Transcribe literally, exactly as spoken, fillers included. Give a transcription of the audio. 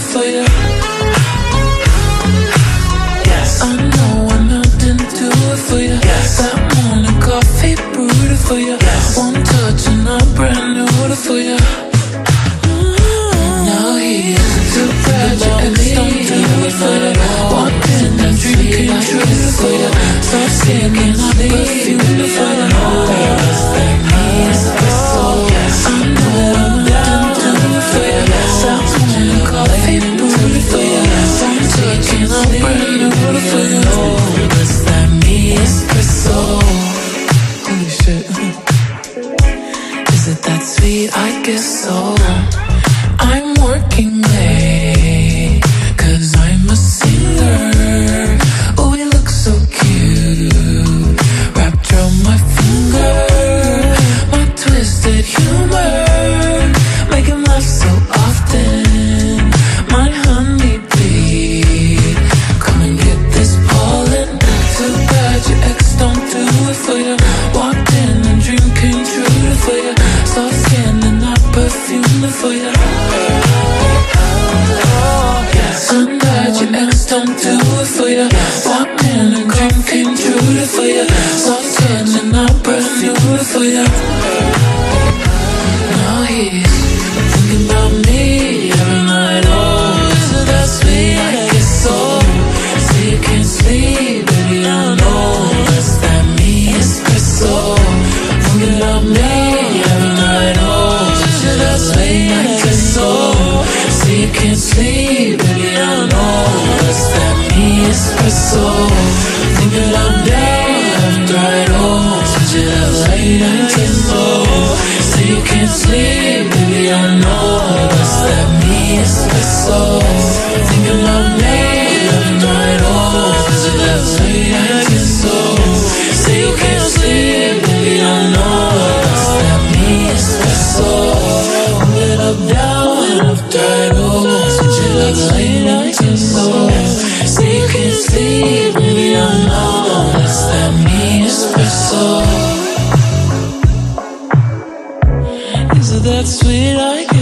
for you. Yes, I know I melt into it for you. Yes, that morning coffee brewed it for you. Yes, one touch and I'm brand new for you. Now he's too bad your ex don't do it for you. Walking and drinking truth for you. Stop singing up perfume for you. That means espresso. I know I'm down to do it for you. That morning coffee brewed it for you. One touch and I'm brand new for you. That means espresso. Holy shit. Is it that sweet? I guess so. I'm working late, cause I'm a singer. Oh, you look so cute, wrapped around my finger. My twisted humor, make him laugh so often. My honeybee, come and get this pollen. Too bad your ex don't do it for you. Walked in and drinking true for you. Soft skin and not perfume for you. I'm glad your ex don't do it for you. Walked in and drinking true for you. Soft skin and not perfume for you. Now he's thinking about me every night. Oh, is it that sweet? I guess so. Say you can't sleep, baby, I know. That's that me espresso. Thinking about me every night. Oh, is it that sweet? I guess so. Say you can't sleep, baby, I know. That's that me espresso. Thinking about day after night. Oh, is it that sweet? I guess so. Say you can't sleep, baby, I know. That's that me espresso. Thinking about day after night. Oh, is it that sweet? I guess so. Say you can't sleep, baby, I know. That's that me espresso. Hold it up, down, and up tight. Oh, switch it like lightning so. Say you can't sleep, baby, I know. That's that me espresso. Is it that sweet? I guess